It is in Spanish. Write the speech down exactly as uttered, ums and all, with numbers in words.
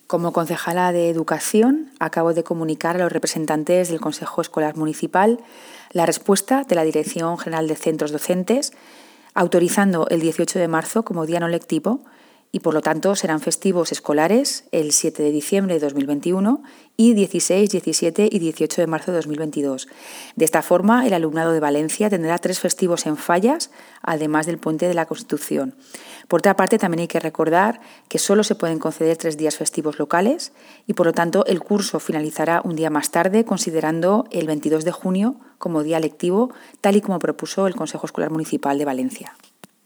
Como concejala de Educación, acabo de comunicar a los representantes del Consejo Escolar Municipal la respuesta de la Dirección General de Centros Docentes, autorizando el dieciocho de marzo como día no lectivo y, por lo tanto, serán festivos escolares el siete de diciembre de dos mil veintiuno y dieciséis, diecisiete y dieciocho de marzo de dos mil veintidós. De esta forma, el alumnado de Valencia tendrá tres festivos en Fallas, además del Puente de la Constitución. Por otra parte, también hay que recordar que solo se pueden conceder tres días festivos locales y, por lo tanto, el curso finalizará un día más tarde, considerando el veintidós de junio como día lectivo, tal y como propuso el Consejo Escolar Municipal de Valencia.